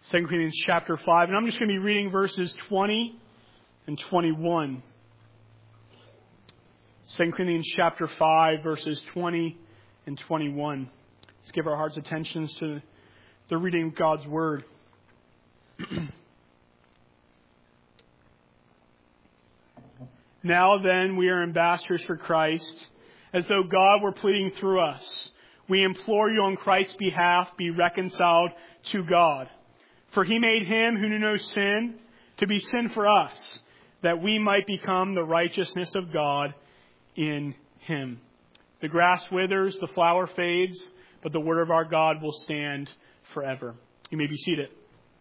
2 Corinthians chapter 5. And I'm just going to be reading verses 20 and 21. 2 Corinthians chapter 5, verses 20 and 21. Let's give our hearts' attentions to the reading of God's Word. Now then, we are ambassadors for Christ, as though God were pleading through us. We implore you on Christ's behalf, be reconciled to God. For he made him who knew no sin to be sin for us, that we might become the righteousness of God in him. The grass withers, the flower fades, but the word of our God will stand forever. You may be seated.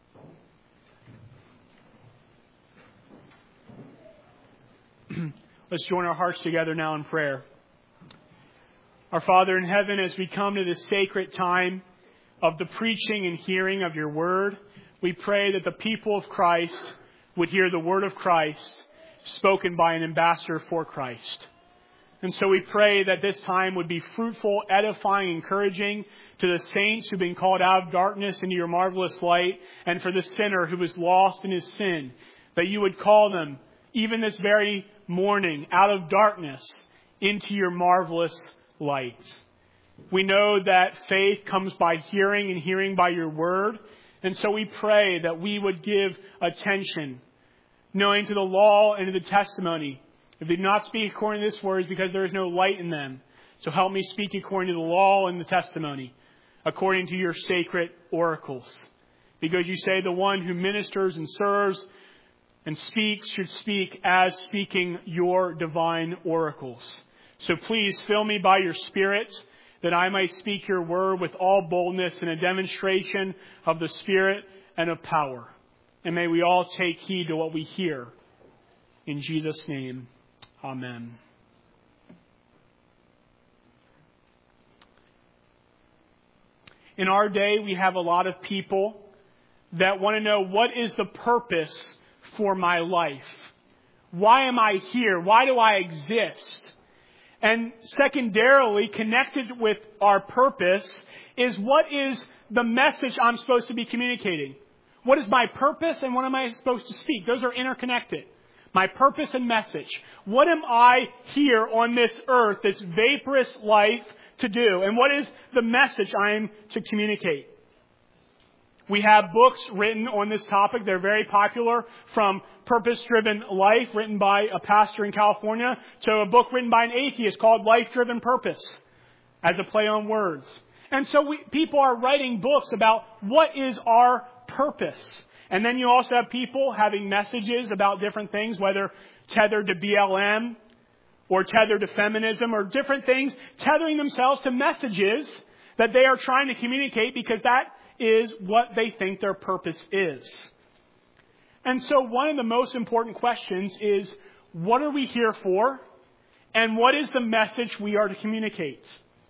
Let's join our hearts together now in prayer. Our Father in heaven, as we come to this sacred time of the preaching and hearing of your word, we pray that the people of Christ would hear the word of Christ spoken by an ambassador for Christ. And so we pray that this time would be fruitful, edifying, encouraging to the saints who've been called out of darkness into your marvelous light, and for the sinner who is lost in his sin, that you would call them, even this very morning, out of darkness into your marvelous light. We know that faith comes by hearing and hearing by your word. And so we pray that we would give attention, knowing to the law and to the testimony. If they do not speak according to this word, it's because there is no light in them. So help me speak according to the law and the testimony, according to your sacred oracles. Because you say the one who ministers and serves and speaks should speak as speaking your divine oracles. So please fill me by your Spirit, that I might speak your word with all boldness and a demonstration of the Spirit and of power. And may we all take heed to what we hear. In Jesus' name, amen. In our day, we have a lot of people that want to know, what is the purpose for my life? Why am I here? Why do I exist? And secondarily, connected with our purpose, is what is the message I'm supposed to be communicating? What is my purpose and what am I supposed to speak? Those are interconnected. My purpose and message. What am I here on this earth, this vaporous life, to do? And what is the message I am to communicate? We have books written on this topic. They're very popular, from Purpose-Driven Life, written by a pastor in California, to a book written by an atheist called Life-Driven Purpose, as a play on words. And so people are writing books about what is our purpose. And then you also have people having messages about different things, whether tethered to BLM or tethered to feminism or different things, tethering themselves to messages that they are trying to communicate because that is what they think their purpose is. And so one of the most important questions is, what are we here for? And what is the message we are to communicate?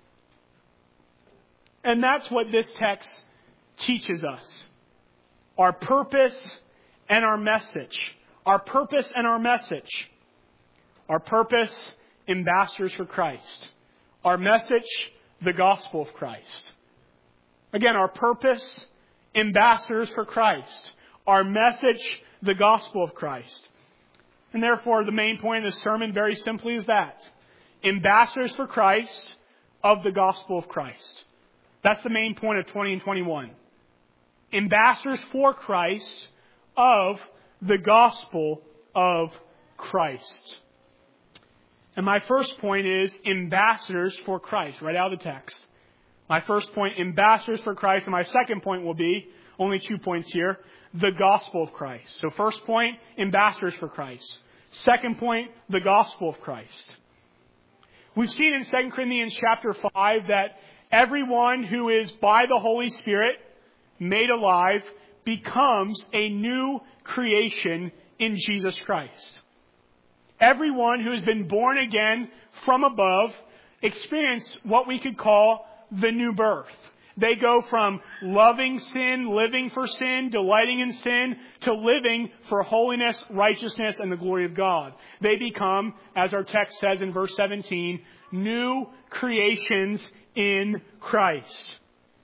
And that's what this text teaches us. Our purpose and our message. Our purpose and our message. Our purpose, ambassadors for Christ. Our message, the gospel of Christ. Again, our purpose, ambassadors for Christ. Our message, the gospel of Christ. And therefore, the main point of the sermon, very simply, is that. Ambassadors for Christ of the gospel of Christ. That's the main point of 20 and 21. Ambassadors for Christ of the gospel of Christ. And my first point is ambassadors for Christ, right out of the text. My first point, ambassadors for Christ. And my second point will be, only 2 points here, the gospel of Christ. So first point, ambassadors for Christ. Second point, the gospel of Christ. We've seen in 2 Corinthians chapter 5 that everyone who is by the Holy Spirit made alive becomes a new creation in Jesus Christ. Everyone who has been born again from above experience what we could call the new birth. They go from loving sin, living for sin, delighting in sin, to living for holiness, righteousness, and the glory of God. They become, as our text says in verse 17, new creations in Christ.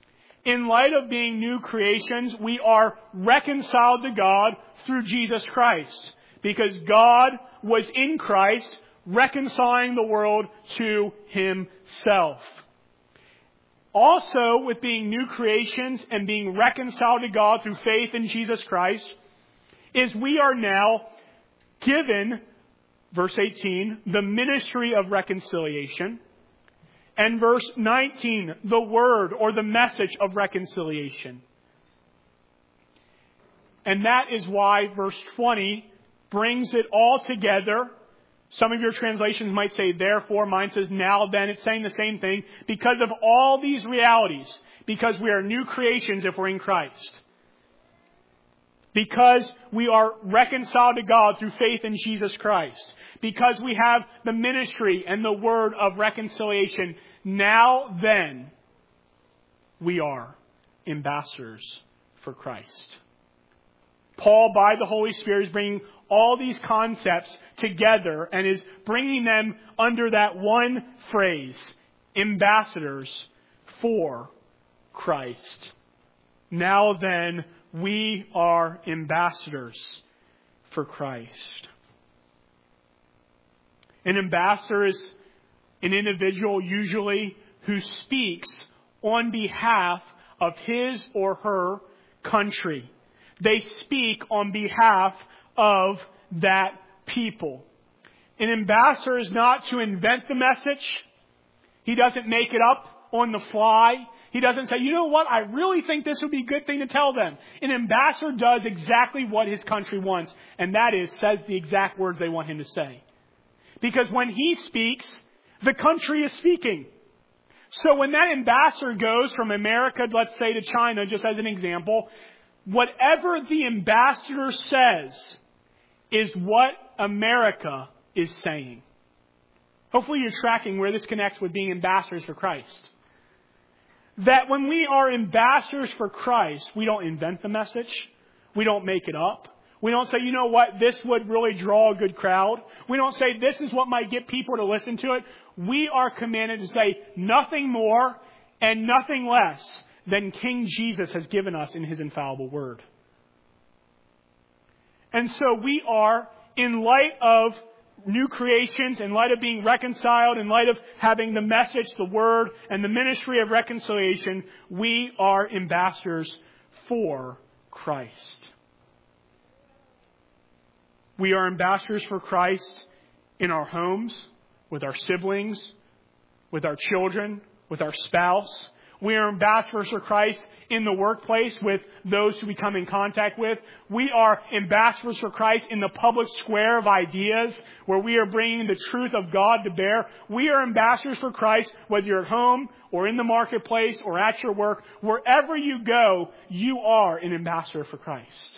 in light of being new creations, we are reconciled to God through Jesus Christ. Because God was in Christ, reconciling the world to Himself. Also, with being new creations and being reconciled to God through faith in Jesus Christ, is we are now given, verse 18, the ministry of reconciliation. And verse 19, the word or the message of reconciliation. And that is why verse 20 brings it all together. Some of your translations might say therefore, mine says now then. It's saying the same thing because of all these realities. Because we are new creations if we're in Christ. Because we are reconciled to God through faith in Jesus Christ. Because we have the ministry and the word of reconciliation. Now then, we are ambassadors for Christ. Paul, by the Holy Spirit, is bringing all these concepts together and is bringing them under that one phrase, ambassadors for Christ. Now then, we are ambassadors for Christ. An ambassador is an individual usually who speaks on behalf of his or her country. They speak on behalf of that people. An ambassador is not to invent the message. He doesn't make it up on the fly. He doesn't say, you know what, I really think this would be a good thing to tell them. An ambassador does exactly what his country wants, and that is, says the exact words they want him to say. Because when he speaks, the country is speaking. So when that ambassador goes from America, let's say, to China, just as an example, whatever the ambassador says is what America is saying. Hopefully you're tracking where this connects with being ambassadors for Christ. That when we are ambassadors for Christ, we don't invent the message. We don't make it up. We don't say, you know what, this would really draw a good crowd. We don't say this is what might get people to listen to it. We are commanded to say nothing more and nothing less than King Jesus has given us in His infallible word. And so we are, in light of new creations, in light of being reconciled, in light of having the message, the word, and the ministry of reconciliation, we are ambassadors for Christ. We are ambassadors for Christ in our homes, with our siblings, with our children, with our spouse. We are ambassadors for Christ in the workplace with those who we come in contact with. We are ambassadors for Christ in the public square of ideas where we are bringing the truth of God to bear. We are ambassadors for Christ whether you're at home or in the marketplace or at your work. Wherever you go, you are an ambassador for Christ.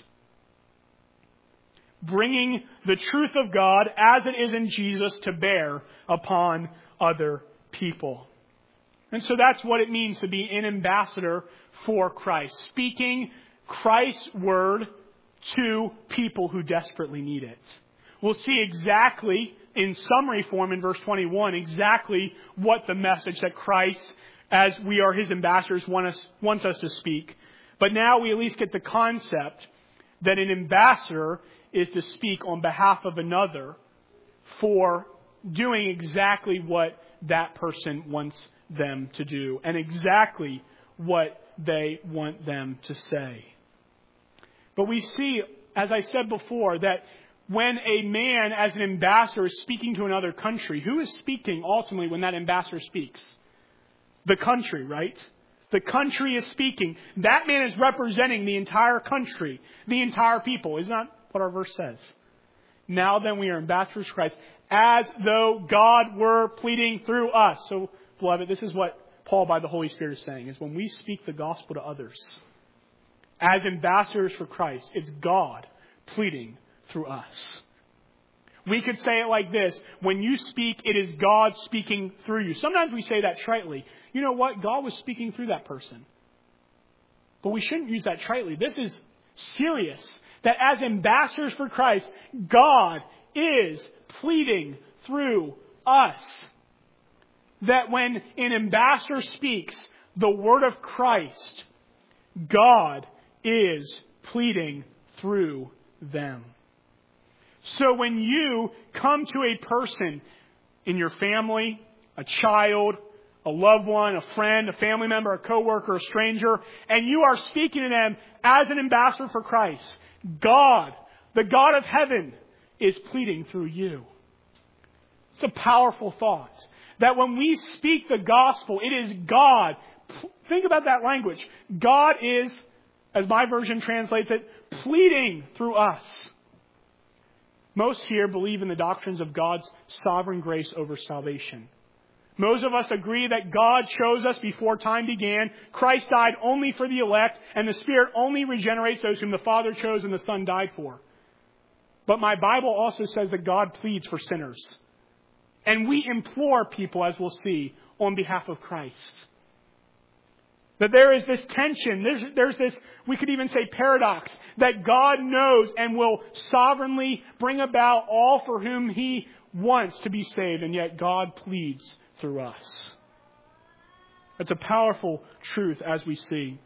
Bringing the truth of God as it is in Jesus to bear upon other people. And so that's what it means to be an ambassador for Christ. Speaking Christ's word to people who desperately need it. We'll see exactly, in summary form in verse 21, exactly what the message that Christ, as we are His ambassadors, wants us to speak. But now we at least get the concept that an ambassador is to speak on behalf of another for doing exactly what that person wants them to do and exactly what they want them to say. But we see, as I said before, that when a man as an ambassador is speaking to another country, who is speaking ultimately when that ambassador speaks? The country, right? The country is speaking. That man is representing the entire country, the entire people. Isn't that what our verse says? Now then we are ambassadors for Christ, as though God were pleading through us. So, beloved, this is what Paul by the Holy Spirit is saying, is when we speak the gospel to others, as ambassadors for Christ, it's God pleading through us. We could say it like this: when you speak, it is God speaking through you. Sometimes we say that tritely. You know what? God was speaking through that person. But we shouldn't use that tritely. This is serious. That as ambassadors for Christ, God is pleading through us. That when an ambassador speaks the word of Christ God is pleading through them. So when you come to a person in your family, a child, a loved one, a friend, a family member, a coworker, a stranger, and you are speaking to them as an ambassador for Christ, God, the God of heaven, is pleading through you. It's a powerful thought. That when we speak the gospel, it is God. Think about that language. God is, as my version translates it, pleading through us. Most here believe in the doctrines of God's sovereign grace over salvation. Most of us agree that God chose us before time began. Christ died only for the elect, and the Spirit only regenerates those whom the Father chose and the Son died for. But my Bible also says that God pleads for sinners. And we implore people, as we'll see, on behalf of Christ. That there is this tension, there's this, we could even say paradox, that God knows and will sovereignly bring about all for whom He wants to be saved, and yet God pleads through us. That's a powerful truth as we see.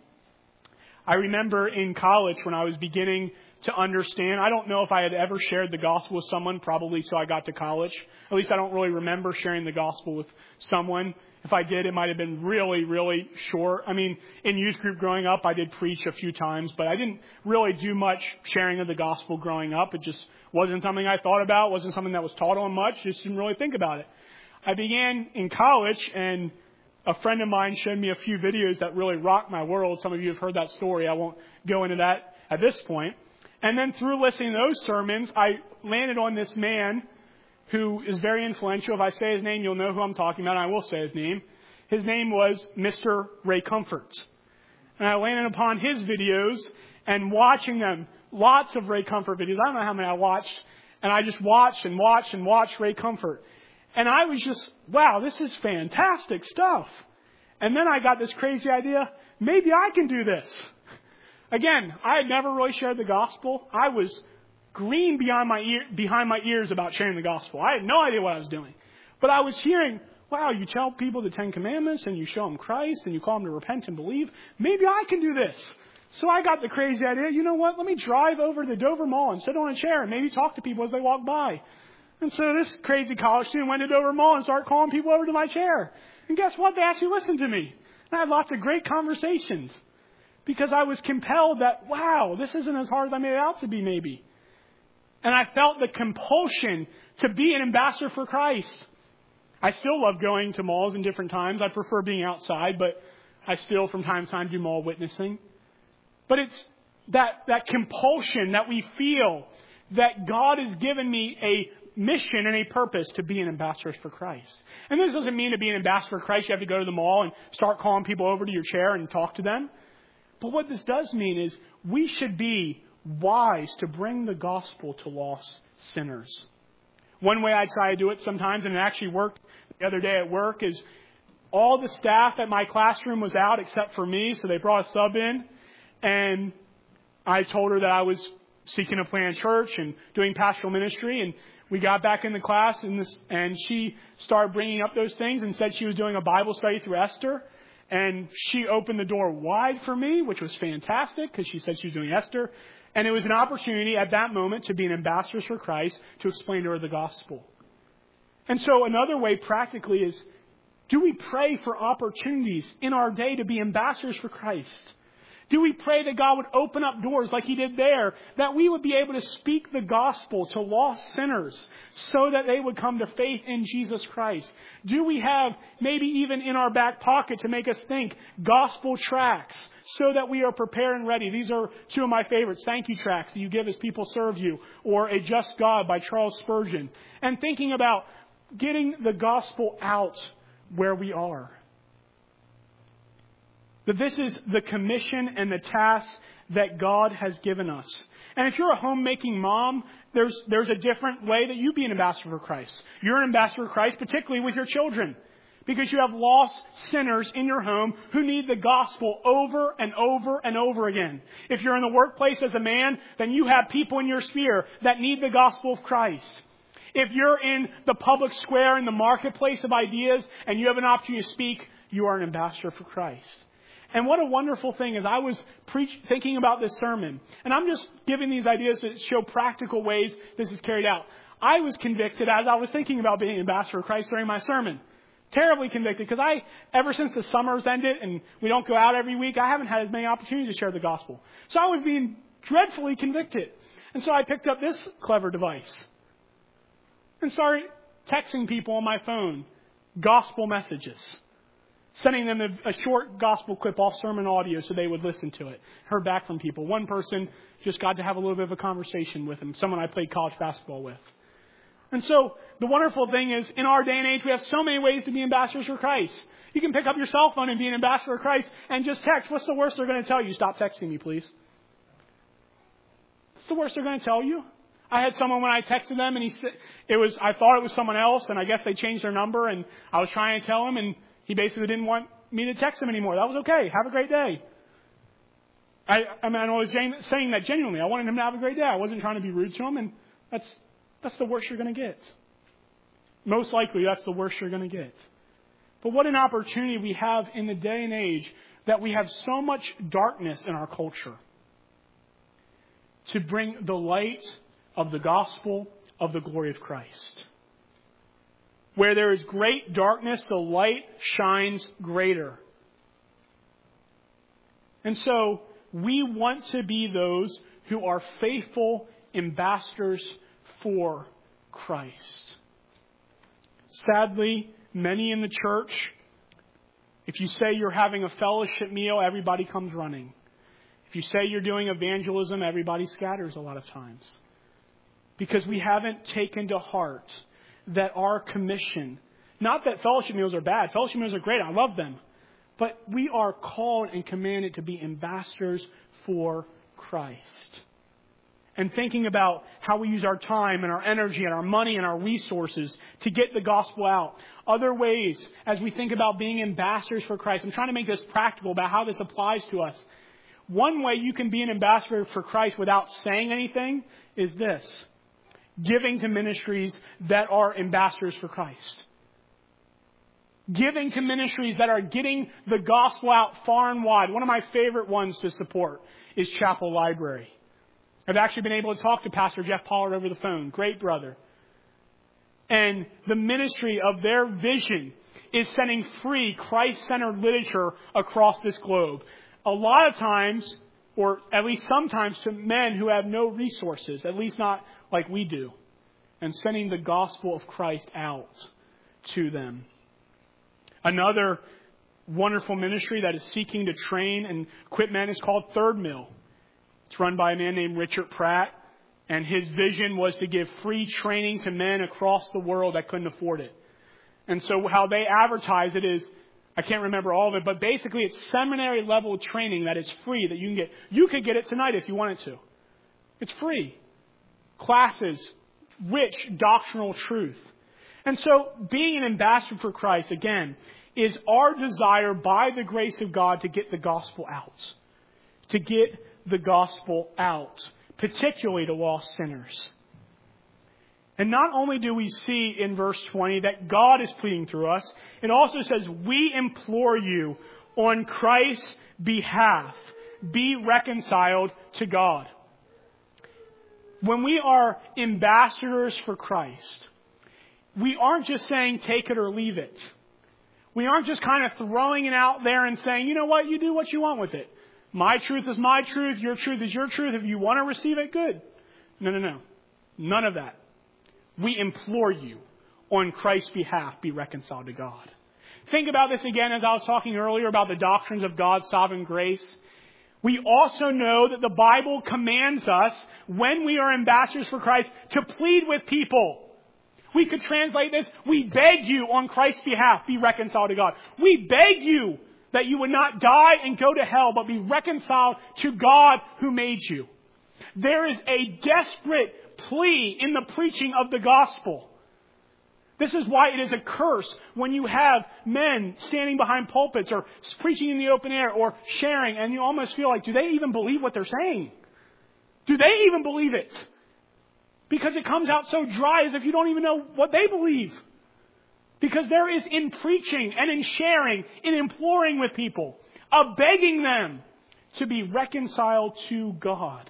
I remember in college when I was beginning to understand, I don't know if I had ever shared the gospel with someone, probably till I got to college. At least I don't really remember sharing the gospel with someone. If I did, it might have been really, really short. I mean, in youth group growing up, I did preach a few times, but I didn't really do much sharing of the gospel growing up. It just wasn't something I thought about, wasn't something that was taught on much, just didn't really think about it. I began in college, and a friend of mine showed me a few videos that really rocked my world. Some of you have heard that story. I won't go into that at this point. And then through listening to those sermons, I landed on this man who is very influential. If I say his name, you'll know who I'm talking about. And I will say his name. His name was Mr. Ray Comfort. And I landed upon his videos and watching them. Lots of Ray Comfort videos. I don't know how many I watched. And I just watched and watched and watched Ray Comfort. And I was just, wow, this is fantastic stuff. And then I got this crazy idea, maybe I can do this. Again, I had never really shared the gospel. I was green behind my ears about sharing the gospel. I had no idea what I was doing. But I was hearing, wow, you tell people the 10 Commandments and you show them Christ and you call them to repent and believe. Maybe I can do this. So I got the crazy idea, you know what, let me drive over to the Dover Mall and sit on a chair and maybe talk to people as they walk by. And so this crazy college student went to Dover Mall and started calling people over to my chair. And guess what? They actually listened to me. And I had lots of great conversations. Because I was compelled that, wow, this isn't as hard as I made it out to be maybe. And I felt the compulsion to be an ambassador for Christ. I still love going to malls in different times. I prefer being outside, but I still from time to time do mall witnessing. But it's that compulsion that we feel that God has given me a mission and a purpose to be an ambassador for Christ. And this doesn't mean to be an ambassador for Christ you have to go to the mall and start calling people over to your chair and talk to them. But what this does mean is we should be wise to bring the gospel to lost sinners. One way I try to do it sometimes, and it actually worked the other day at work, is all the staff at my classroom was out except for me, so they brought a sub in, and I told her that I was seeking to plant a church and doing pastoral ministry, and we got back in the class, and she started bringing up those things and said she was doing a Bible study through Esther. And she opened the door wide for me, which was fantastic because she said she was doing Esther. And it was an opportunity at that moment to be an ambassador for Christ, to explain to her the gospel. And so another way practically is, do we pray for opportunities in our day to be ambassadors for Christ? Do we pray that God would open up doors like He did there, that we would be able to speak the gospel to lost sinners so that they would come to faith in Jesus Christ? Do we have, maybe even in our back pocket to make us think, gospel tracts so that we are prepared and ready? These are two of my favorites. Thank you tracts that you give as people serve you, or A Just God by Charles Spurgeon. And thinking about getting the gospel out where we are. That this is the commission and the task that God has given us. And if you're a homemaking mom, there's a different way that you be an ambassador for Christ. You're an ambassador for Christ, particularly with your children. Because you have lost sinners in your home who need the gospel over and over and over again. If you're in the workplace as a man, then you have people in your sphere that need the gospel of Christ. If you're in the public square, in the marketplace of ideas, and you have an opportunity to speak, you are an ambassador for Christ. And what a wonderful thing is I was thinking about this sermon. And I'm just giving these ideas to show practical ways this is carried out. I was convicted as I was thinking about being an ambassador of Christ during my sermon. Terribly convicted because ever since the summer's ended and we don't go out every week, I haven't had as many opportunities to share the gospel. So I was being dreadfully convicted. And so I picked up this clever device and started texting people on my phone gospel messages. Sending them a short gospel clip off sermon audio so they would listen to it. Heard back from people. One person just got to have a little bit of a conversation with him. Someone I played college basketball with. And so the wonderful thing is, in our day and age, we have so many ways to be ambassadors for Christ. You can pick up your cell phone and be an ambassador of Christ and just text. What's the worst they're going to tell you? Stop texting me, please. What's the worst they're going to tell you? I had someone when I texted them and I thought it was someone else, and I guess they changed their number, and I was trying to tell him, and he basically didn't want me to text him anymore. That was okay. Have a great day. I was saying that genuinely. I wanted him to have a great day. I wasn't trying to be rude to him, and that's the worst you're going to get. Most likely, that's the worst you're going to get. But what an opportunity we have in the day and age that we have so much darkness in our culture to bring the light of the gospel of the glory of Christ. Where there is great darkness, the light shines greater. And so we want to be those who are faithful ambassadors for Christ. Sadly, many in the church, if you say you're having a fellowship meal, everybody comes running. If you say you're doing evangelism, everybody scatters a lot of times. Because we haven't taken to heart that our commission, not that fellowship meals are bad. Fellowship meals are great. I love them. But we are called and commanded to be ambassadors for Christ. And thinking about how we use our time and our energy and our money and our resources to get the gospel out. Other ways, as we think about being ambassadors for Christ. I'm trying to make this practical about how this applies to us. One way you can be an ambassador for Christ without saying anything is this. Giving to ministries that are ambassadors for Christ. Giving to ministries that are getting the gospel out far and wide. One of my favorite ones to support is Chapel Library. I've actually been able to talk to Pastor Jeff Pollard over the phone. Great brother. And the ministry of their vision is sending free Christ-centered literature across this globe. A lot of times, or at least sometimes, to men who have no resources, at least not like we do, and sending the gospel of Christ out to them. Another wonderful ministry that is seeking to train and equip men is called Third Mill. It's run by a man named Richard Pratt, and his vision was to give free training to men across the world that couldn't afford it. And so how they advertise it is, I can't remember all of it, but basically it's seminary level training that is free that you can get. You could get it tonight if you wanted to. It's free. Classes, rich doctrinal truth. And so being an ambassador for Christ, again, is our desire by the grace of God to get the gospel out. To get the gospel out, particularly to lost sinners. And not only do we see in verse 20 that God is pleading through us, it also says, we implore you on Christ's behalf, be reconciled to God. When we are ambassadors for Christ, we aren't just saying take it or leave it. We aren't just kind of throwing it out there and saying, you know what, you do what you want with it. My truth is my truth, your truth is your truth. If you want to receive it, good. No. None of that. We implore you on Christ's behalf, be reconciled to God. Think about this again as I was talking earlier about the doctrines of God's sovereign grace. We also know that the Bible commands us, when we are ambassadors for Christ, to plead with people. We could translate this, we beg you on Christ's behalf, be reconciled to God. We beg you that you would not die and go to hell, but be reconciled to God who made you. There is a desperate plea in the preaching of the gospel. This is why it is a curse when you have men standing behind pulpits or preaching in the open air or sharing, and you almost feel like, do they even believe what they're saying? Do they even believe it? Because it comes out so dry as if you don't even know what they believe. Because there is in preaching and in sharing, in imploring with people, of begging them to be reconciled to God.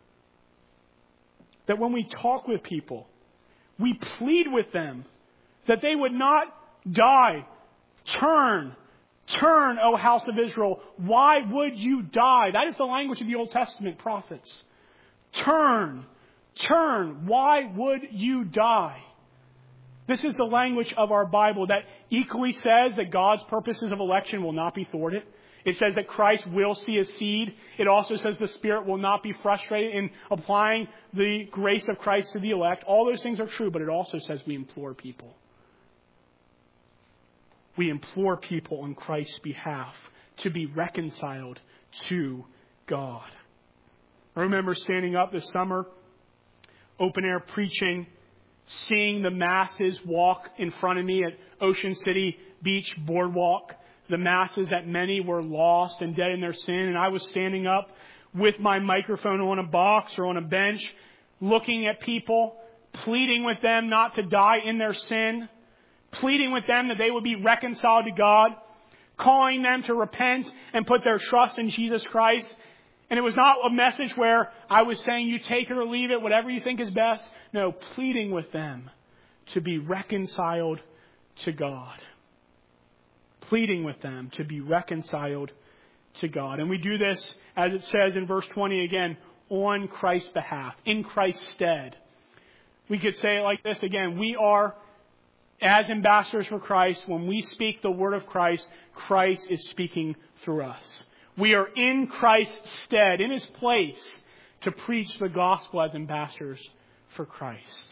That when we talk with people, we plead with them that they would not die. Turn, O house of Israel. Why would you die? That is the language of the Old Testament prophets. Turn. Why would you die? This is the language of our Bible that equally says that God's purposes of election will not be thwarted. It says that Christ will see his seed. It also says the Spirit will not be frustrated in applying the grace of Christ to the elect. All those things are true, but it also says we implore people. We implore people on Christ's behalf to be reconciled to God. I remember standing up this summer, open air preaching, seeing the masses walk in front of me at Ocean City Beach Boardwalk. The masses that many were lost and dead in their sin. And I was standing up with my microphone on a box or on a bench, looking at people, pleading with them not to die in their sin, pleading with them that they would be reconciled to God, calling them to repent and put their trust in Jesus Christ. And it was not a message where I was saying you take it or leave it, whatever you think is best. No, pleading with them to be reconciled to God. Pleading with them to be reconciled to God. And we do this, as it says in verse 20 again, on Christ's behalf, in Christ's stead. We could say it like this again. We are, as ambassadors for Christ, when we speak the word of Christ, Christ is speaking through us. We are in Christ's stead, in his place, to preach the gospel as ambassadors for Christ.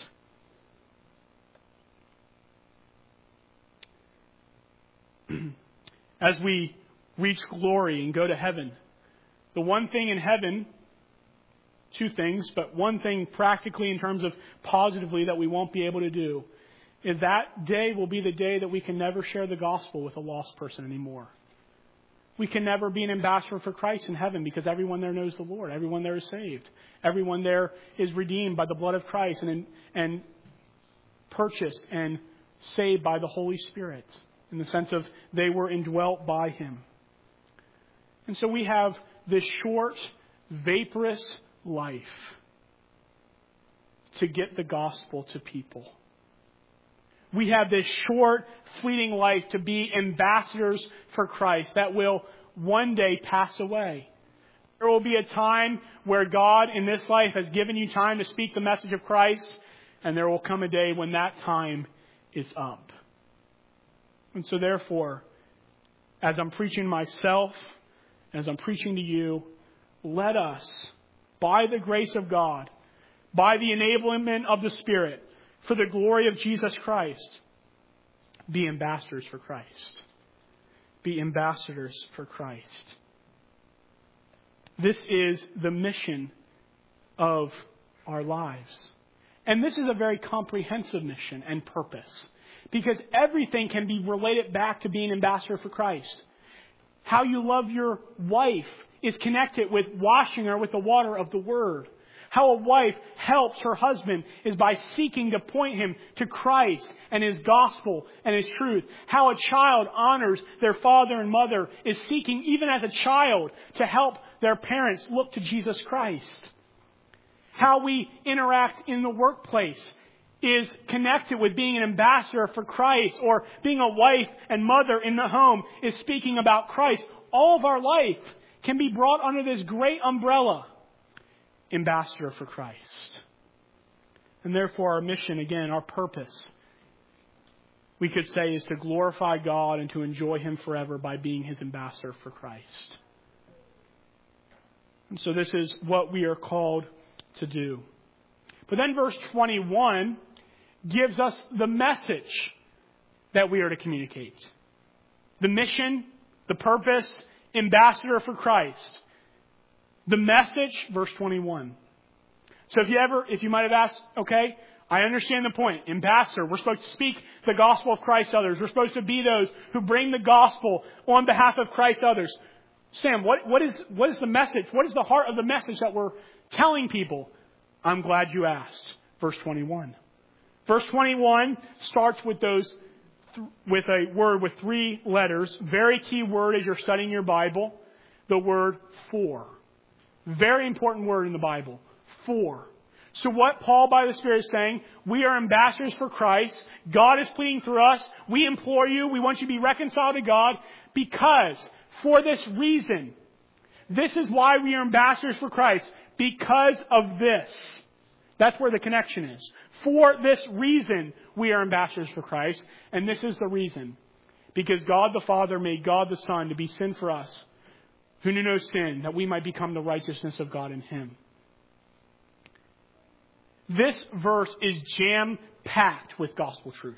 As we reach glory and go to heaven, the one thing in heaven, two things, but one thing practically in terms of positively that we won't be able to do, is that day will be the day that we can never share the gospel with a lost person anymore. We can never be an ambassador for Christ in heaven because everyone there knows the Lord. Everyone there is saved. Everyone there is redeemed by the blood of Christ and purchased and saved by the Holy Spirit, in the sense of they were indwelt by him. And so we have this short, vaporous life to get the gospel to people. We have this short, fleeting life to be ambassadors for Christ that will one day pass away. There will be a time where God in this life has given you time to speak the message of Christ, and there will come a day when that time is up. And so therefore, as I'm preaching myself, as I'm preaching to you, let us, by the grace of God, by the enablement of the Spirit, for the glory of Jesus Christ, be ambassadors for Christ. Be ambassadors for Christ. This is the mission of our lives. And this is a very comprehensive mission and purpose, because everything can be related back to being ambassador for Christ. How you love your wife is connected with washing her with the water of the Word. How a wife helps her husband is by seeking to point him to Christ and his gospel and his truth. How a child honors their father and mother is seeking, even as a child, to help their parents look to Jesus Christ. How we interact in the workplace is connected with being an ambassador for Christ, or being a wife and mother in the home is speaking about Christ. All of our life can be brought under this great umbrella, ambassador for Christ. And therefore our mission, again, our purpose, we could say, is to glorify God and to enjoy him forever by being his ambassador for Christ. And so this is what we are called to do. But then verse 21 gives us the message that we are to communicate. The mission, the purpose, ambassador for Christ. The message, verse 21. So if you might have asked, okay, I understand the point. Ambassador, we're supposed to speak the gospel of Christ to others. We're supposed to be those who bring the gospel on behalf of Christ to others. Sam, what is the message? What is the heart of the message that we're telling people? I'm glad you asked. Verse 21. Verse 21 starts with those with a word with 3 letters. Very key word as you're studying your Bible. The word for. Very important word in the Bible. For. So what Paul by the Spirit is saying, we are ambassadors for Christ. God is pleading through us. We implore you. We want you to be reconciled to God because for this reason, this is why we are ambassadors for Christ. Because of this. That's where the connection is. For this reason, we are ambassadors for Christ. And this is the reason. Because God the Father made God the Son to be sin for us, who knew no sin, that we might become the righteousness of God in Him. This verse is jam-packed with gospel truth.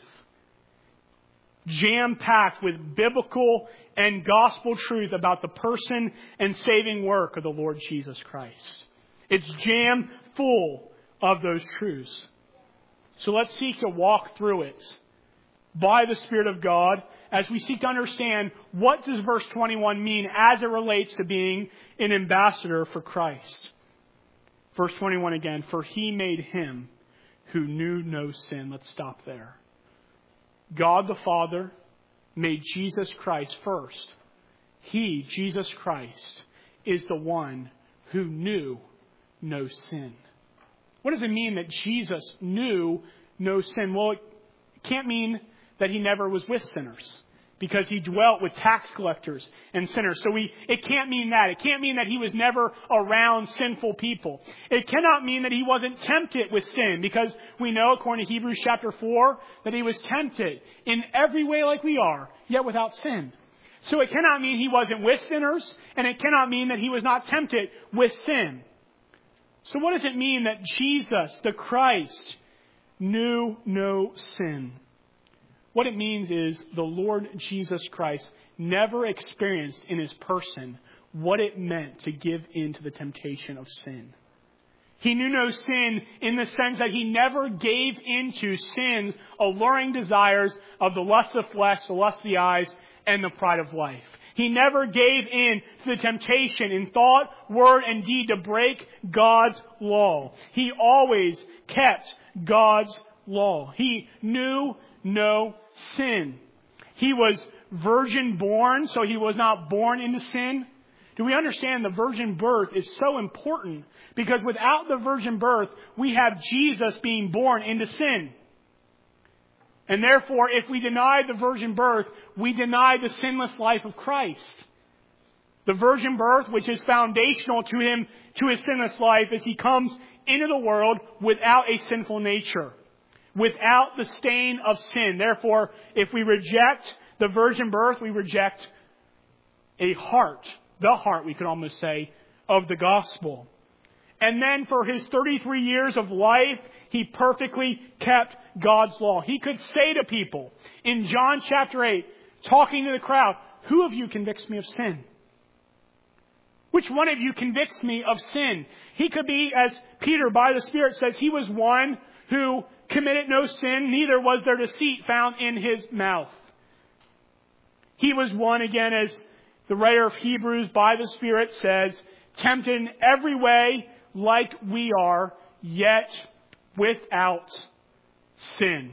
Jam-packed with biblical and gospel truth about the person and saving work of the Lord Jesus Christ. It's jam full of those truths. So let's seek to walk through it by the Spirit of God as we seek to understand what does verse 21 mean as it relates to being an ambassador for Christ. Verse 21 again, for He made Him who knew no sin. Let's stop there. God the Father made Jesus Christ first. He, Jesus Christ, is the one who knew no sin. What does it mean that Jesus knew no sin? Well, it can't mean that He never was with sinners, because He dwelt with tax collectors and sinners. So it can't mean that. It can't mean that He was never around sinful people. It cannot mean that He wasn't tempted with sin, because we know, according to Hebrews chapter 4, that He was tempted in every way like we are, yet without sin. So it cannot mean He wasn't with sinners, and it cannot mean that He was not tempted with sin. So what does it mean that Jesus, the Christ, knew no sin? What it means is the Lord Jesus Christ never experienced in His person what it meant to give in to the temptation of sin. He knew no sin in the sense that He never gave into sin's alluring desires of the lust of flesh, the lust of the eyes, and the pride of life. He never gave in to the temptation in thought, word, and deed to break God's law. He always kept God's law. He knew no sin. He was virgin born, so He was not born into sin. Do we understand the virgin birth is so important? Because without the virgin birth, we have Jesus being born into sin. And therefore, if we deny the virgin birth, we deny the sinless life of Christ. The virgin birth, which is foundational to Him, to His sinless life, as He comes into the world without a sinful nature, without the stain of sin. Therefore, if we reject the virgin birth, we reject the heart, we could almost say, of the gospel. And then for His 33 years of life, He perfectly kept God's law. He could say to people in John chapter 8, talking to the crowd, who of you convicts me of sin? Which one of you convicts me of sin? He could be, as Peter by the Spirit says, he was one who committed no sin, neither was there deceit found in his mouth. He was one, again, as the writer of Hebrews by the Spirit says, tempted in every way like we are, yet without sin.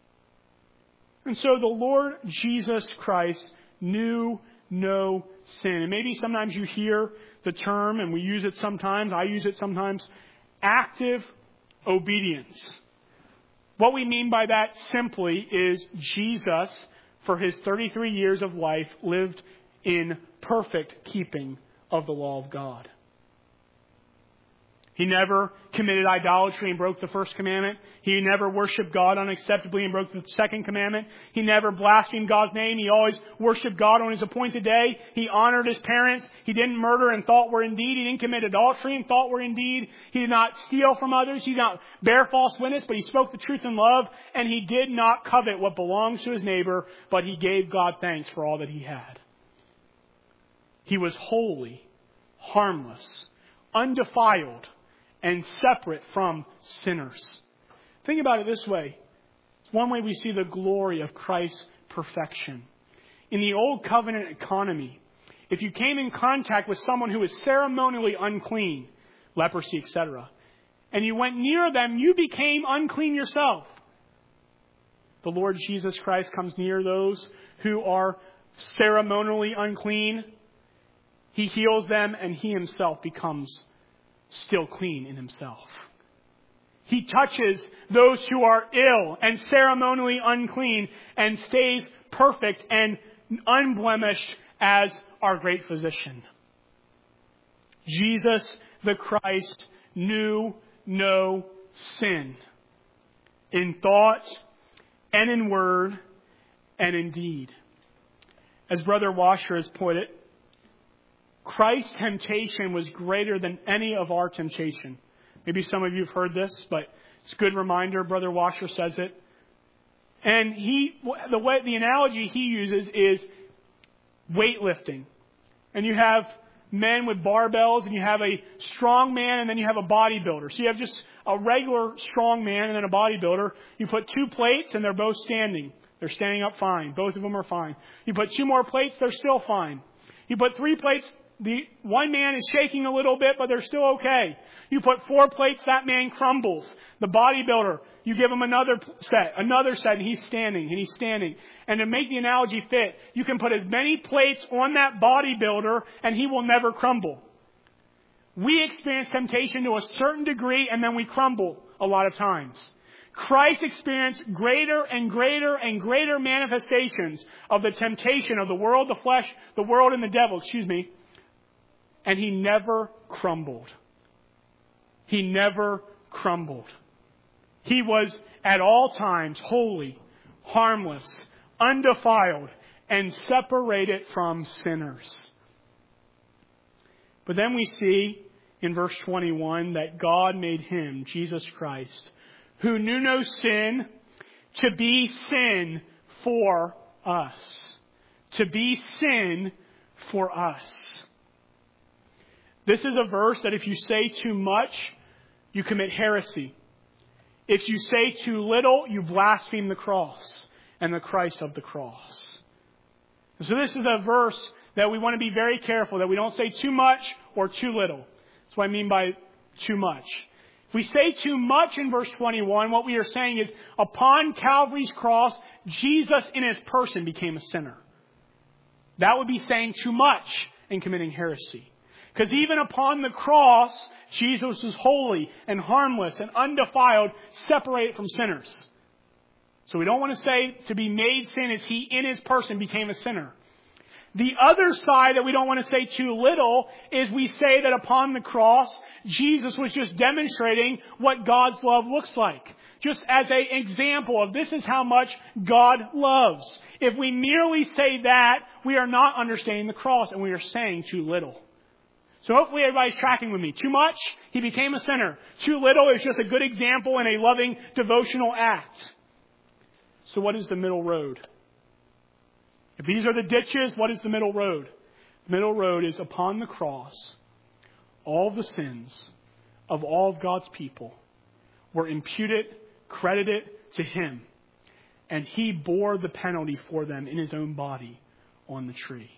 And so the Lord Jesus Christ knew no sin. And maybe sometimes you hear the term, and we use it sometimes, I use it sometimes, active obedience. What we mean by that simply is Jesus, for His 33 years of life, lived in perfect keeping of the law of God. He never committed idolatry and broke the first commandment. He never worshipped God unacceptably and broke the second commandment. He never blasphemed God's name. He always worshipped God on His appointed day. He honored His parents. He didn't murder in thought, word, and deed. He didn't commit adultery in thought, word, and deed. He did not steal from others. He did not bear false witness, but he spoke the truth in love. And he did not covet what belongs to his neighbor, but he gave God thanks for all that he had. He was holy, harmless, undefiled, and separate from sinners. Think about it this way. It's one way we see the glory of Christ's perfection. In the old covenant economy, if you came in contact with someone who was ceremonially unclean, leprosy, etc., and you went near them, you became unclean yourself. the Lord Jesus Christ comes near those who are ceremonially unclean. He heals them, and He Himself becomes still clean in Himself. He touches those who are ill and ceremonially unclean and stays perfect and unblemished as our great physician. Jesus the Christ knew no sin in thought and in word and in deed. As Brother Washer has put it, Christ's temptation was greater than any of our temptation. Maybe some of you have heard this, but it's a good reminder. Brother Washer says it. And the analogy he uses is weightlifting. And you have men with barbells, and you have a strong man, and then you have a bodybuilder. So you have just a regular strong man and then a bodybuilder. You put 2 plates, and they're both standing. They're standing up fine. Both of them are fine. You put 2 more plates, they're still fine. You put 3 plates, the one man is shaking a little bit, but they're still okay. You put 4 plates, that man crumbles. The bodybuilder, you give him another set, and he's standing. And to make the analogy fit, you can put as many plates on that bodybuilder, and he will never crumble. We experience temptation to a certain degree, and then we crumble a lot of times. Christ experienced greater and greater and greater manifestations of the temptation of the world, the flesh, the world, and the devil, and He never crumbled. He never crumbled. He was at all times holy, harmless, undefiled, and separated from sinners. But then we see in verse 21 that God made Him, Jesus Christ, who knew no sin, to be sin for us. To be sin for us. This is a verse that if you say too much, you commit heresy. If you say too little, you blaspheme the cross and the Christ of the cross. So this is a verse that we want to be very careful that we don't say too much or too little. That's what I mean by too much. If we say too much in verse 21, what we are saying is, upon Calvary's cross, Jesus in His person became a sinner. That would be saying too much and committing heresy. Because even upon the cross, Jesus was holy and harmless and undefiled, separated from sinners. So we don't want to say to be made sin is He in His person became a sinner. The other side that we don't want to say too little is we say that upon the cross, Jesus was just demonstrating what God's love looks like. Just as an example of this is how much God loves. If we merely say that, we are not understanding the cross and we are saying too little. So hopefully everybody's tracking with me. Too much, He became a sinner. Too little is just a good example and a loving devotional act. So what is the middle road? If these are the ditches, what is the middle road? The middle road is upon the cross, all the sins of all of God's people were imputed, credited to Him. And He bore the penalty for them in His own body on the tree.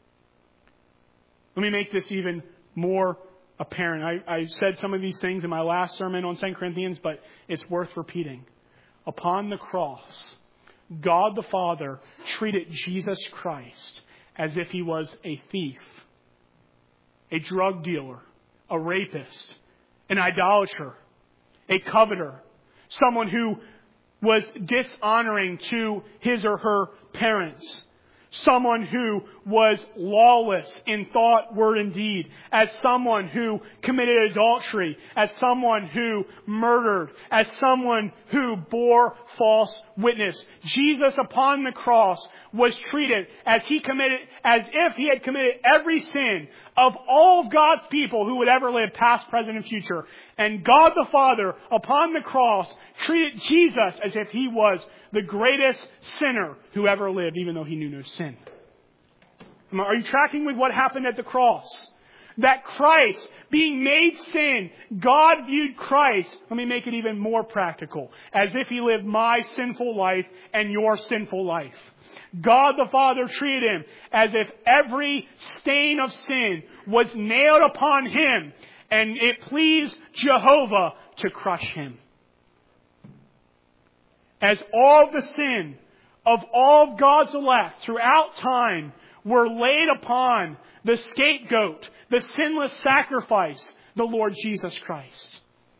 Let me make this even more apparent. I said some of these things in my last sermon on 2 Corinthians, but it's worth repeating. Upon the cross, God the Father treated Jesus Christ as if He was a thief, a drug dealer, a rapist, an idolater, a coveter, someone who was dishonoring to his or her parents, someone who was lawless in thought, word, and deed, as someone who committed adultery, as someone who murdered, as someone who bore false witness. Jesus upon the cross was treated as if He had committed every sin of all of God's people who would ever live, past, present, and future. And God the Father upon the cross treated Jesus as if He was the greatest sinner who ever lived, even though He knew no sin. Are you tracking with what happened at the cross? That Christ, being made sin, God viewed Christ, let me make it even more practical, as if He lived my sinful life and your sinful life. God the Father treated Him as if every stain of sin was nailed upon Him, and it pleased Jehovah to crush Him. as all the sin of all of God's elect throughout time were laid upon the scapegoat, the sinless sacrifice, the Lord Jesus Christ.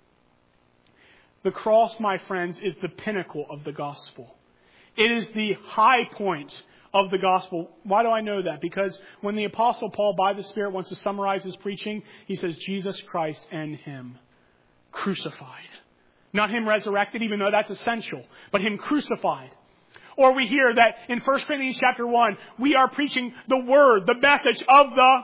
The cross, my friends, is the pinnacle of the gospel. It is the high point of the gospel. Why do I know that? Because when the Apostle Paul, by the Spirit, wants to summarize his preaching, he says, Jesus Christ and Him crucified. Not Him resurrected, even though that's essential, but Him crucified. Or we hear that in 1 Corinthians chapter 1, we are preaching the word, the message of the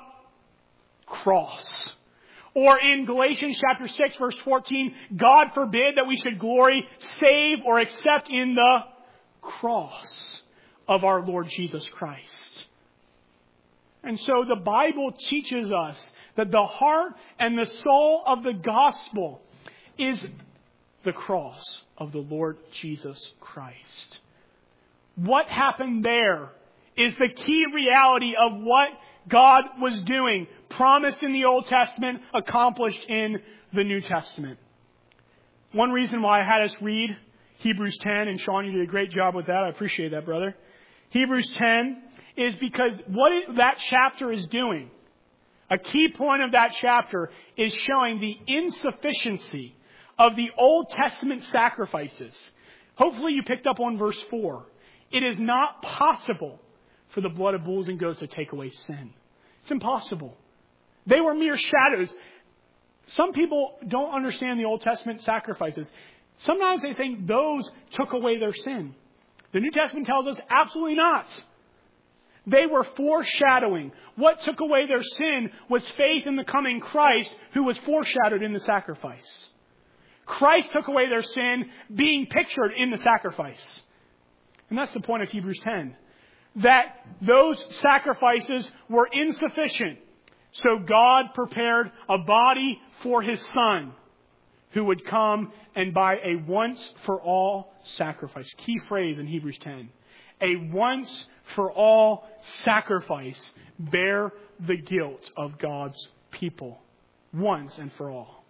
cross. Or in Galatians chapter 6, verse 14, God forbid that we should glory, save, or accept in the cross of our Lord Jesus Christ. And so the Bible teaches us that the heart and the soul of the gospel is the cross of the Lord Jesus Christ. What happened there is the key reality of what God was doing, promised in the Old Testament, accomplished in the New Testament. One reason why I had us read Hebrews 10, and Sean, you did a great job with that. I appreciate that, brother. Hebrews 10 is because what that chapter is doing, a key point of that chapter is showing the insufficiency of the Old Testament sacrifices. Hopefully you picked up on verse 4. It is not possible for the blood of bulls and goats to take away sin. It's impossible. They were mere shadows. Some people don't understand the Old Testament sacrifices. Sometimes they think those took away their sin. The New Testament tells us absolutely not. They were foreshadowing. What took away their sin was faith in the coming Christ, who was foreshadowed in the sacrifice. Christ took away their sin, being pictured in the sacrifice. And that's the point of Hebrews 10. That those sacrifices were insufficient. So God prepared a body for His Son, who would come and by a once-for-all sacrifice. Key phrase in Hebrews 10. A once-for-all sacrifice bear the guilt of God's people. Once and for all.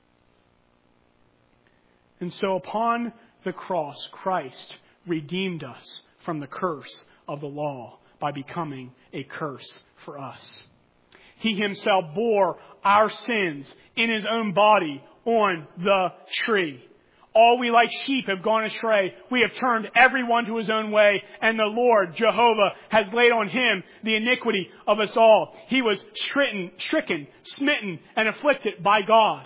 And so upon the cross, Christ redeemed us from the curse of the law by becoming a curse for us. He Himself bore our sins in His own body on the tree. All we like sheep have gone astray. We have turned everyone to his own way, and the Lord, Jehovah, has laid on Him the iniquity of us all. He was stricken, smitten, and afflicted by God.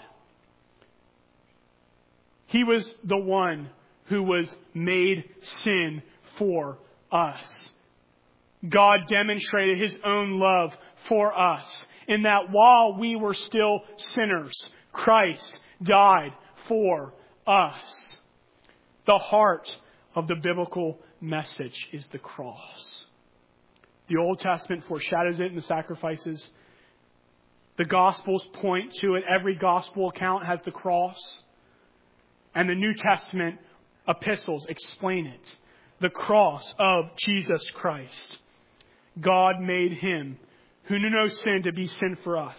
He was the one who was made sin for us. God demonstrated His own love for us in that while we were still sinners, Christ died for us. The heart of the biblical message is the cross. The Old Testament foreshadows it in the sacrifices. The Gospels point to it. Every Gospel account has the cross. And the New Testament epistles explain it. The cross of Jesus Christ. God made Him who knew no sin to be sin for us.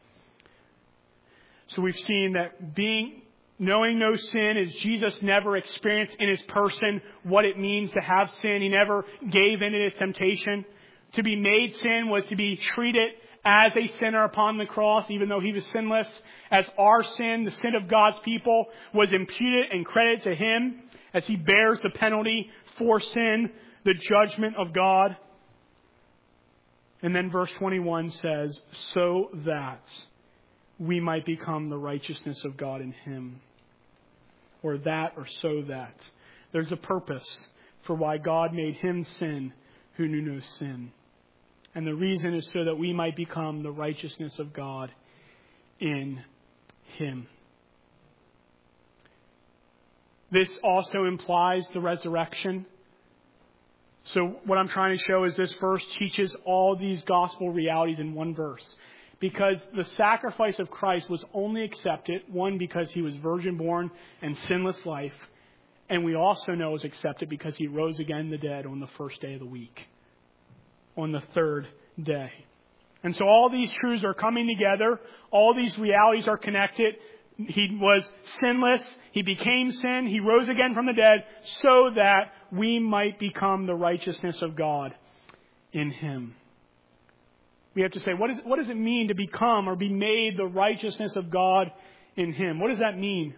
So we've seen that knowing no sin is Jesus never experienced in His person what it means to have sin. He never gave in to His temptation. To be made sin was to be treated as a sinner upon the cross, even though He was sinless. As our sin, the sin of God's people, was imputed and credited to Him as He bears the penalty for sin, the judgment of God. And then verse 21 says, so that we might become the righteousness of God in Him. Or so that. There's a purpose for why God made Him sin who knew no sin. And the reason is so that we might become the righteousness of God in Him. This also implies the resurrection. So what I'm trying to show is this verse teaches all these gospel realities in one verse. Because the sacrifice of Christ was only accepted, one, because He was virgin born and sinless life. And we also know it was accepted because He rose again the dead on the first day of the week. On the third day. And so all these truths are coming together. All these realities are connected. He was sinless. He became sin. He rose again from the dead so that we might become the righteousness of God in Him. We have to say, what does it mean to become or be made the righteousness of God in Him? What does that mean?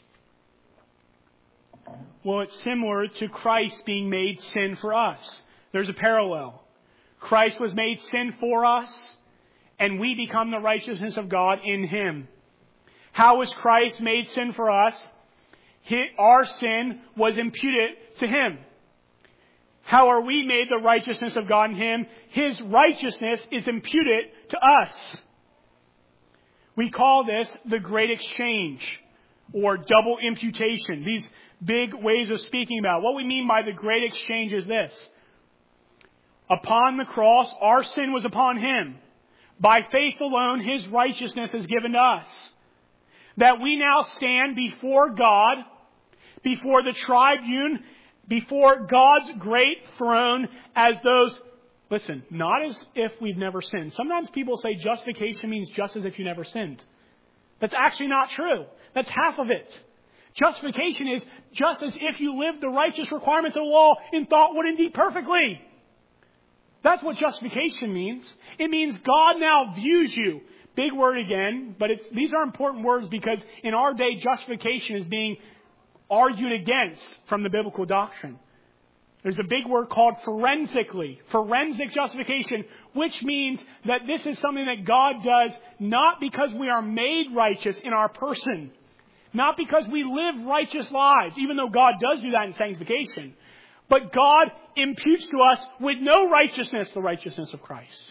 Well, it's similar to Christ being made sin for us. There's a parallel. Christ was made sin for us, and we become the righteousness of God in Him. How was Christ made sin for us? Our sin was imputed to Him. How are we made the righteousness of God in Him? His righteousness is imputed to us. We call this the great exchange or double imputation. These big ways of speaking about it. What we mean by the great exchange is this. Upon the cross, our sin was upon Him. By faith alone, His righteousness is given to us. That we now stand before God, before the tribune, before God's great throne as those, listen, not as if we've never sinned. Sometimes people say justification means just as if you never sinned. That's actually not true. That's half of it. Justification is just as if you lived the righteous requirements of the law in thought, word, and deed perfectly. That's what justification means. It means God now views you. Big word again, but these are important words because in our day, justification is being argued against from the biblical doctrine. There's a big word called forensically, forensic justification, which means that this is something that God does not because we are made righteous in our person, not because we live righteous lives, even though God does do that in sanctification, but God imputes to us with no righteousness the righteousness of Christ.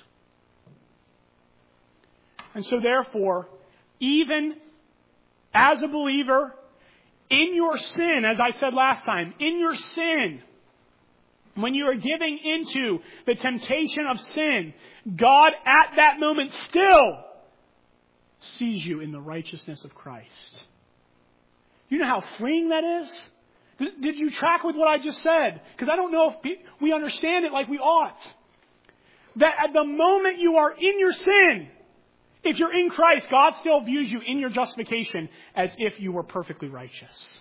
And so therefore, even as a believer, in your sin, as I said last time, in your sin, when you are giving into the temptation of sin, God at that moment still sees you in the righteousness of Christ. You know how freeing that is? Did you track with what I just said? Because I don't know if we understand it like we ought. That at the moment you are in your sin, if you're in Christ, God still views you in your justification as if you were perfectly righteous.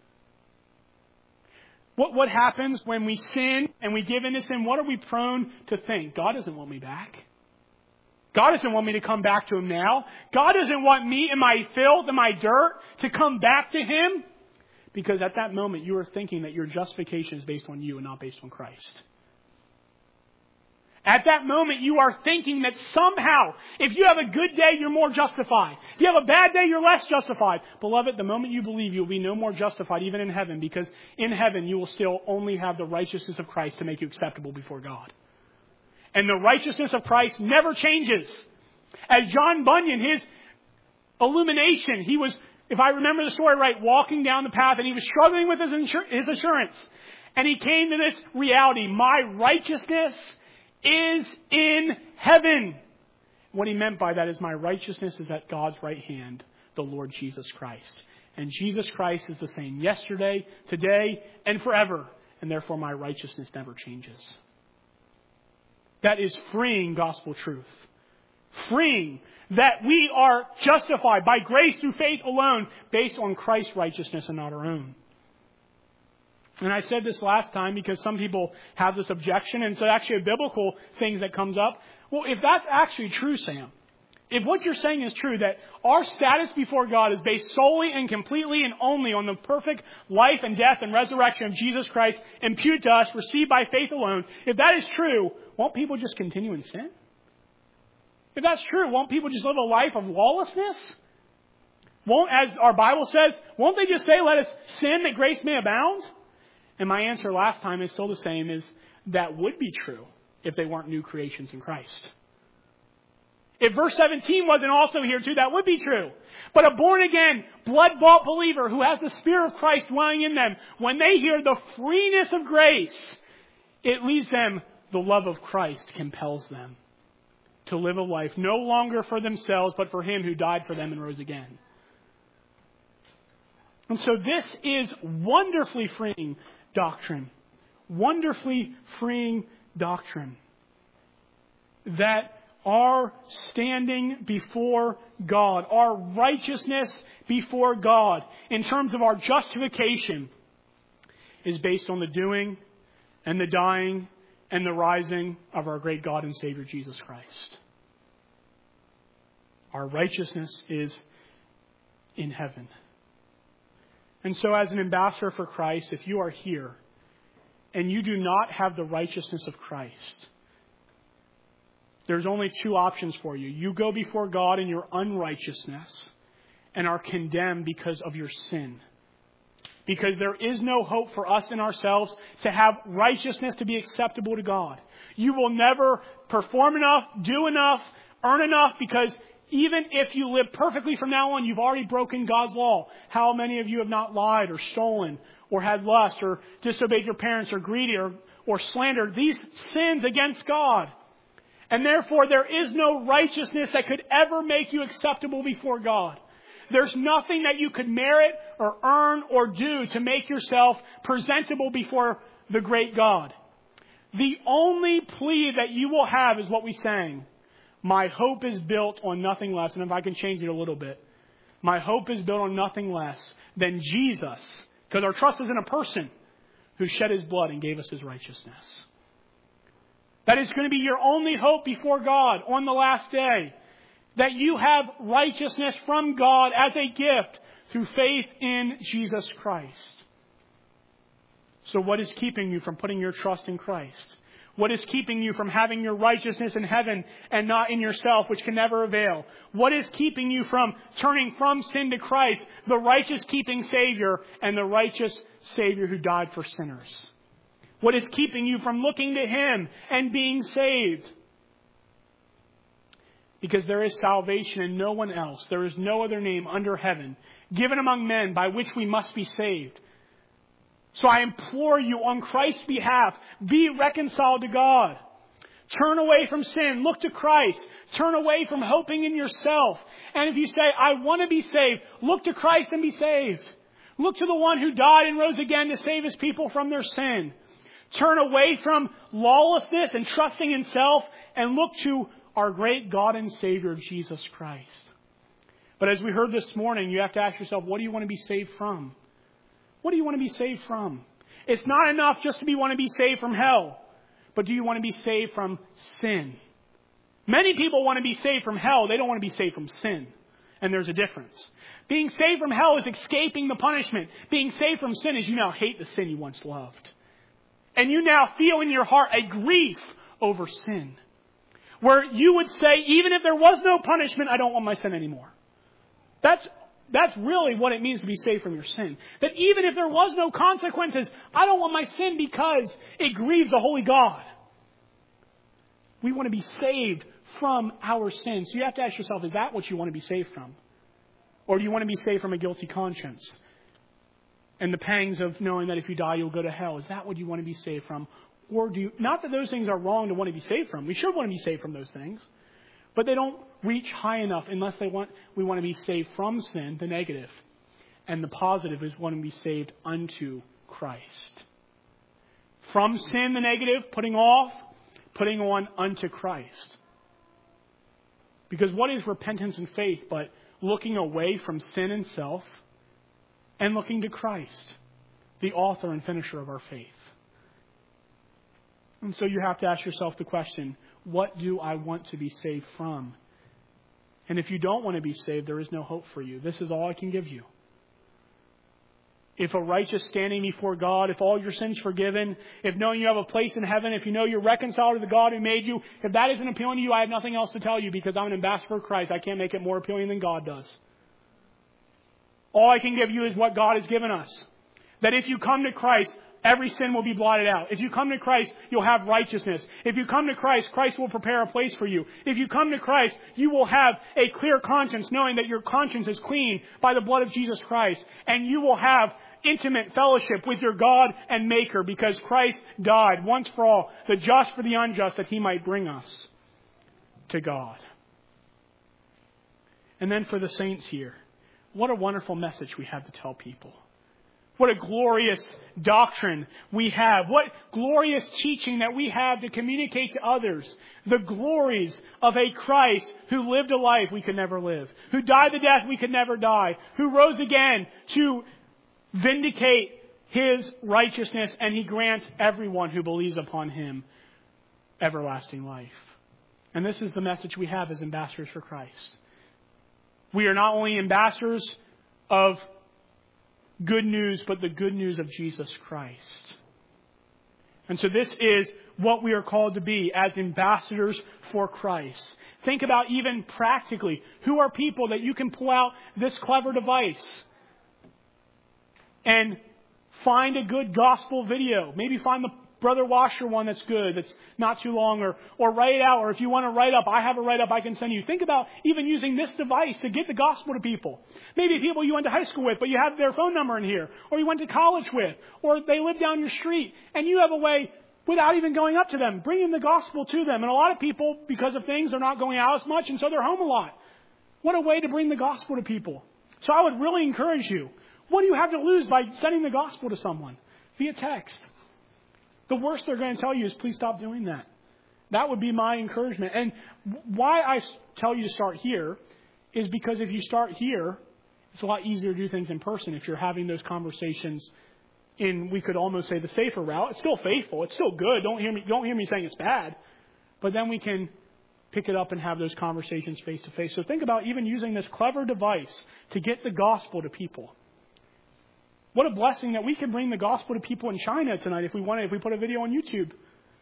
What happens when we sin and we give into sin? What are we prone to think? God doesn't want me back. God doesn't want me to come back to Him now. God doesn't want me and my filth and my dirt to come back to Him. Because at that moment you are thinking that your justification is based on you and not based on Christ. At that moment, you are thinking that somehow, if you have a good day, you're more justified. If you have a bad day, you're less justified. Beloved, the moment you believe, you'll be no more justified, even in heaven, because in heaven, you will still only have the righteousness of Christ to make you acceptable before God. And the righteousness of Christ never changes. As John Bunyan, his illumination, he was, if I remember the story right, walking down the path, and he was struggling with his assurance. And he came to this reality, my righteousness is in heaven. What he meant by that is my righteousness is at God's right hand, the Lord Jesus Christ. And Jesus Christ is the same yesterday, today, and forever. And therefore my righteousness never changes. That is freeing gospel truth. Freeing that we are justified by grace through faith alone, based on Christ's righteousness and not our own. And I said this last time because some people have this objection, and it's actually a biblical thing that comes up. Well, if that's actually true, Sam, if what you're saying is true, that our status before God is based solely and completely and only on the perfect life and death and resurrection of Jesus Christ imputed to us, received by faith alone, if that is true, won't people just continue in sin? If that's true, won't people just live a life of lawlessness? Won't, as our Bible says, won't they just say, let us sin that grace may abound? And my answer last time is still the same, is that would be true if they weren't new creations in Christ. If verse 17 wasn't also here too, that would be true. But a born-again, blood-bought believer who has the Spirit of Christ dwelling in them, when they hear the freeness of grace, it leads them, the love of Christ compels them to live a life no longer for themselves, but for Him who died for them and rose again. And so this is wonderfully freeing doctrine. Wonderfully freeing doctrine. That our standing before God, our righteousness before God, in terms of our justification, is based on the doing and the dying and the rising of our great God and Savior, Jesus Christ. Our righteousness is in heaven. And so as an ambassador for Christ, if you are here and you do not have the righteousness of Christ, there's only two options for you. You go before God in your unrighteousness and are condemned because of your sin. Because there is no hope for us in ourselves to have righteousness to be acceptable to God. You will never perform enough, do enough, earn enough, because even if you live perfectly from now on, you've already broken God's law. How many of you have not lied or stolen or had lust or disobeyed your parents or greedy or slandered? These sins against God. And therefore, there is no righteousness that could ever make you acceptable before God. There's nothing that you could merit or earn or do to make yourself presentable before the great God. The only plea that you will have is what we sang. My hope is built on nothing less. And if I can change it a little bit. My hope is built on nothing less than Jesus. Because our trust is in a person who shed his blood and gave us his righteousness. That is going to be your only hope before God on the last day. That you have righteousness from God as a gift through faith in Jesus Christ. So what is keeping you from putting your trust in Christ? What is keeping you from having your righteousness in heaven and not in yourself, which can never avail? What is keeping you from turning from sin to Christ, the righteous keeping Savior and the righteous Savior who died for sinners? What is keeping you from looking to him and being saved? Because there is salvation in no one else. There is no other name under heaven given among men by which we must be saved. So I implore you on Christ's behalf, be reconciled to God. Turn away from sin. Look to Christ. Turn away from hoping in yourself. And if you say, I want to be saved, look to Christ and be saved. Look to the one who died and rose again to save his people from their sin. Turn away from lawlessness and trusting in self and look to our great God and Savior, Jesus Christ. But as we heard this morning, you have to ask yourself, what do you want to be saved from? What do you want to be saved from? It's not enough just to want to be saved from hell. But do you want to be saved from sin? Many people want to be saved from hell. They don't want to be saved from sin. And there's a difference. Being saved from hell is escaping the punishment. Being saved from sin is you now hate the sin you once loved. And you now feel in your heart a grief over sin. Where you would say, even if there was no punishment, I don't want my sin anymore. That's really what it means to be saved from your sin. That even if there was no consequences, I don't want my sin because it grieves a holy God. We want to be saved from our sins. So you have to ask yourself, is that what you want to be saved from? Or do you want to be saved from a guilty conscience? And the pangs of knowing that if you die, you'll go to hell. Is that what you want to be saved from? Or do you, not that those things are wrong to want to be saved from. We should want to be saved from those things. But they don't reach high enough unless we want to be saved from sin, the negative. And the positive is wanting to be saved unto Christ. From sin, the negative, putting off, putting on unto Christ. Because what is repentance and faith but looking away from sin and self and looking to Christ, the author and finisher of our faith? And so you have to ask yourself the question, what do I want to be saved from? And if you don't want to be saved, there is no hope for you. This is all I can give you. If a righteous standing before God, if all your sins forgiven, if knowing you have a place in heaven, if you know you're reconciled to the God who made you, if that isn't appealing to you, I have nothing else to tell you because I'm an ambassador of Christ. I can't make it more appealing than God does. All I can give you is what God has given us. That if you come to Christ, every sin will be blotted out. If you come to Christ, you'll have righteousness. If you come to Christ, Christ will prepare a place for you. If you come to Christ, you will have a clear conscience, knowing that your conscience is clean by the blood of Jesus Christ. And you will have intimate fellowship with your God and Maker because Christ died once for all, the just for the unjust, that he might bring us to God. And then for the saints here, what a wonderful message we have to tell people. What a glorious doctrine we have. What glorious teaching that we have to communicate to others the glories of a Christ who lived a life we could never live, who died the death we could never die, who rose again to vindicate His righteousness, and He grants everyone who believes upon Him everlasting life. And this is the message we have as ambassadors for Christ. We are not only ambassadors of good news, but the good news of Jesus Christ. And so this is what we are called to be as ambassadors for Christ. Think about even practically, who are people that you can pull out this clever device and find a good gospel video. Maybe find the Brother Washer one that's good, that's not too long, or write it out. Or if you want to write up, I have a write up I can send you. Think about even using this device to get the gospel to people. Maybe people you went to high school with, but you have their phone number in here, or you went to college with, or they live down your street, and you have a way, without even going up to them, bringing the gospel to them. And a lot of people, because of things, they're not going out as much, and so they're home a lot. What a way to bring the gospel to people. So I would really encourage you. What do you have to lose by sending the gospel to someone via text? The worst they're going to tell you is, please stop doing that. That would be my encouragement. And why I tell you to start here is because if you start here, it's a lot easier to do things in person if you're having those conversations in, we could almost say, the safer route. It's still faithful. It's still good. Don't hear me saying it's bad. But then we can pick it up and have those conversations face to face. So think about even using this clever device to get the gospel to people. What a blessing that we can bring the gospel to people in China tonight if we put a video on YouTube.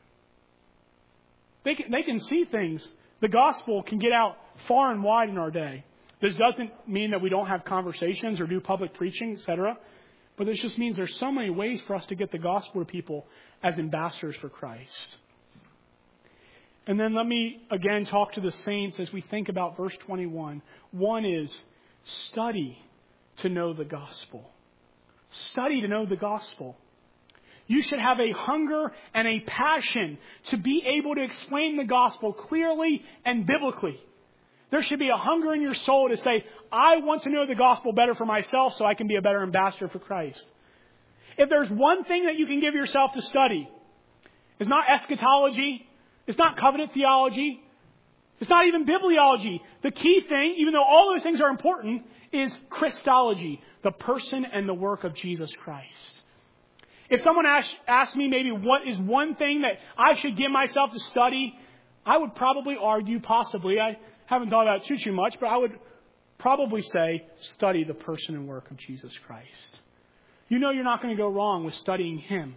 They can see things. The gospel can get out far and wide in our day. This doesn't mean that we don't have conversations or do public preaching, etc. But this just means there's so many ways for us to get the gospel to people as ambassadors for Christ. And then let me again talk to the saints as we think about verse 21. One is study to know the gospel. Study to know the gospel. You should have a hunger and a passion to be able to explain the gospel clearly and biblically. There should be a hunger in your soul to say, I want to know the gospel better for myself so I can be a better ambassador for Christ. If there's one thing that you can give yourself to study, it's not eschatology, it's not covenant theology, it's not even bibliology. The key thing, even though all those things are important, is Christology, the person and the work of Jesus Christ. If someone asked me maybe what is one thing that I should give myself to study, I would probably argue, possibly, I haven't thought about it too much, but I would probably say study the person and work of Jesus Christ. You know you're not going to go wrong with studying Him,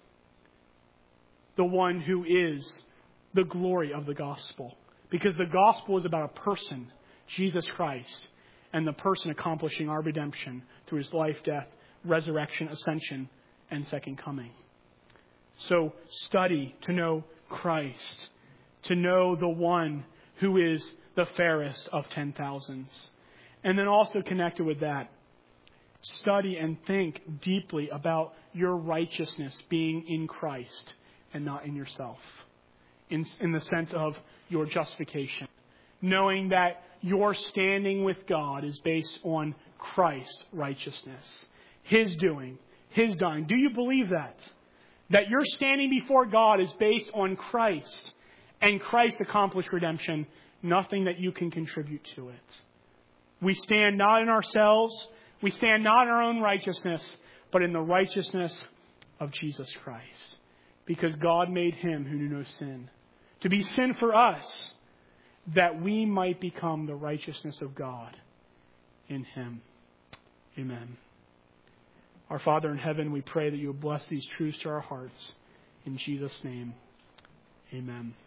the one who is the glory of the gospel. Because the gospel is about a person, Jesus Christ, and the person accomplishing our redemption through His life, death, resurrection, ascension, and second coming. So study to know Christ, to know the one who is the fairest of 10,000s. And then also connected with that, study and think deeply about your righteousness being in Christ and not in yourself. In the sense of your justification. Knowing that your standing with God is based on Christ's righteousness. His doing. His dying. Do you believe that? That your standing before God is based on Christ and Christ's accomplished redemption. Nothing that you can contribute to it. We stand not in ourselves. We stand not in our own righteousness, but in the righteousness of Jesus Christ. Because God made Him who knew no sin to be sin for us, that we might become the righteousness of God in Him. Amen. Our Father in heaven, we pray that you will bless these truths to our hearts. In Jesus' name, amen.